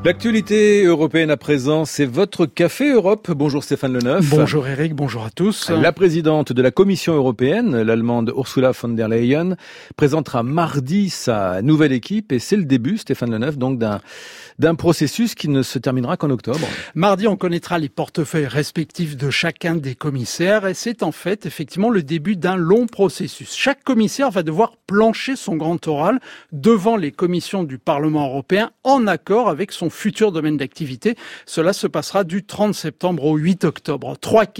L'actualité européenne à présent, c'est votre Café Europe. Bonjour Stéphane Leneuf. Bonjour Eric, bonjour à tous. La présidente de la Commission européenne, l'Allemande Ursula von der Leyen, présentera mardi sa nouvelle équipe et c'est le début, Stéphane Leneuf, donc d'un processus qui ne se terminera qu'en octobre. Mardi, on connaîtra les portefeuilles respectifs de chacun des commissaires et c'est en fait effectivement le début d'un long processus. Chaque commissaire va devoir plancher son grand oral devant les commissions du Parlement européen en accord avec son futur domaine d'activité. Cela se passera du 30 septembre au 8 octobre.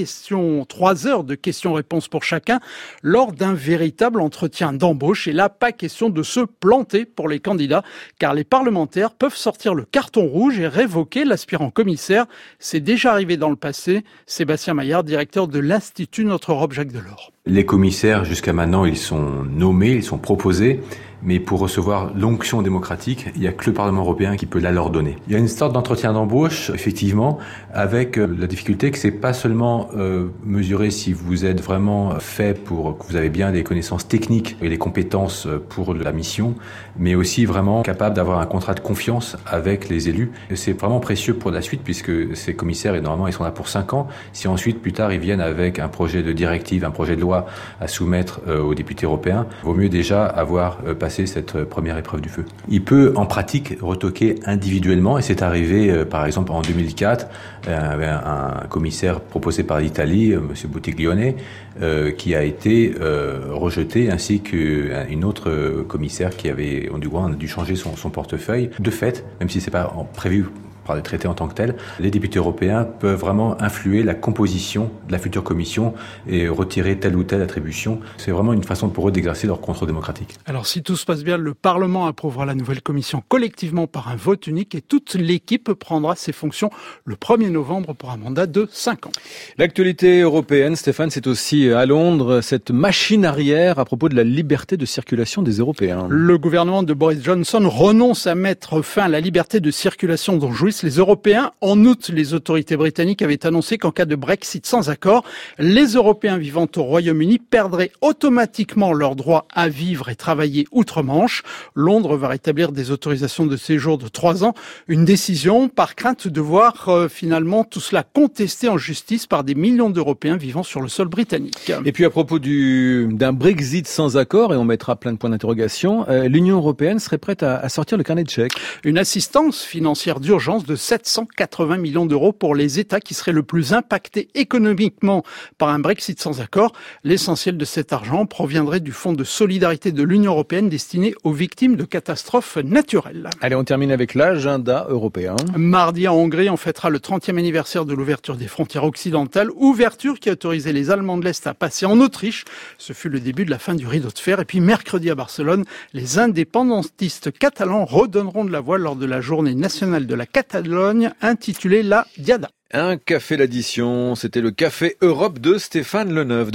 3 heures de questions-réponses pour chacun lors d'un véritable entretien d'embauche. Et là, pas question de se planter pour les candidats, car les parlementaires peuvent sortir le carton rouge et révoquer l'aspirant commissaire. C'est déjà arrivé dans le passé. Sébastien Maillard, directeur de l'Institut Notre Europe Jacques Delors. Les commissaires, jusqu'à maintenant, ils sont nommés, ils sont proposés, mais pour recevoir l'onction démocratique, il n'y a que le Parlement européen qui peut la leur donner. Il y a une sorte d'entretien d'embauche, effectivement, avec la difficulté que c'est pas seulement mesurer si vous êtes vraiment fait pour, que vous avez bien des connaissances techniques et les compétences pour la mission, mais aussi vraiment capable d'avoir un contrat de confiance avec les élus. C'est vraiment précieux pour la suite, puisque ces commissaires, et normalement, ils sont là pour 5 ans. Si ensuite, plus tard, ils viennent avec un projet de directive, un projet de loi à soumettre aux députés européens, vaut mieux déjà avoir passé cette première épreuve du feu. Il peut en pratique retoquer individuellement et c'est arrivé par exemple en 2004 un commissaire proposé par l'Italie, M. Buttiglione, qui a été rejeté ainsi qu'une autre commissaire qui avait on a dû changer son portefeuille. De fait, même si c'est pas prévu par les traités en tant que tels, les députés européens peuvent vraiment influer la composition de la future commission et retirer telle ou telle attribution. C'est vraiment une façon pour eux d'exercer leur contrôle démocratique. Alors si tout se passe bien, le Parlement approuvera la nouvelle commission collectivement par un vote unique et toute l'équipe prendra ses fonctions le 1er novembre pour un mandat de 5 ans. L'actualité européenne, Stéphane, c'est aussi à Londres, cette machine arrière à propos de la liberté de circulation des Européens. Le gouvernement de Boris Johnson renonce à mettre fin à la liberté de circulation dont jouissent les Européens. En août, les autorités britanniques avaient annoncé qu'en cas de Brexit sans accord, les Européens vivant au Royaume-Uni perdraient automatiquement leur droit à vivre et travailler outre-Manche. Londres va rétablir des autorisations de séjour de 3 ans. Une décision par crainte de voir finalement tout cela contesté en justice par des millions d'Européens vivant sur le sol britannique. Et puis à propos d'un Brexit sans accord, et on mettra plein de points d'interrogation, l'Union européenne serait prête à sortir le carnet de chèques. Une assistance financière d'urgence de 780 millions d'euros pour les États qui seraient le plus impactés économiquement par un Brexit sans accord. L'essentiel de cet argent proviendrait du Fonds de solidarité de l'Union européenne destiné aux victimes de catastrophes naturelles. Allez, on termine avec l'agenda européen. Mardi en Hongrie, on fêtera le 30e anniversaire de l'ouverture des frontières occidentales, ouverture qui a autorisé les Allemands de l'Est à passer en Autriche. Ce fut le début de la fin du rideau de fer. Et puis mercredi à Barcelone, les indépendantistes catalans redonneront de la voix lors de la journée nationale de la Catalogne intitulée la Diada. Un café l'addition, c'était le Café Europe de Stéphane Leneuf.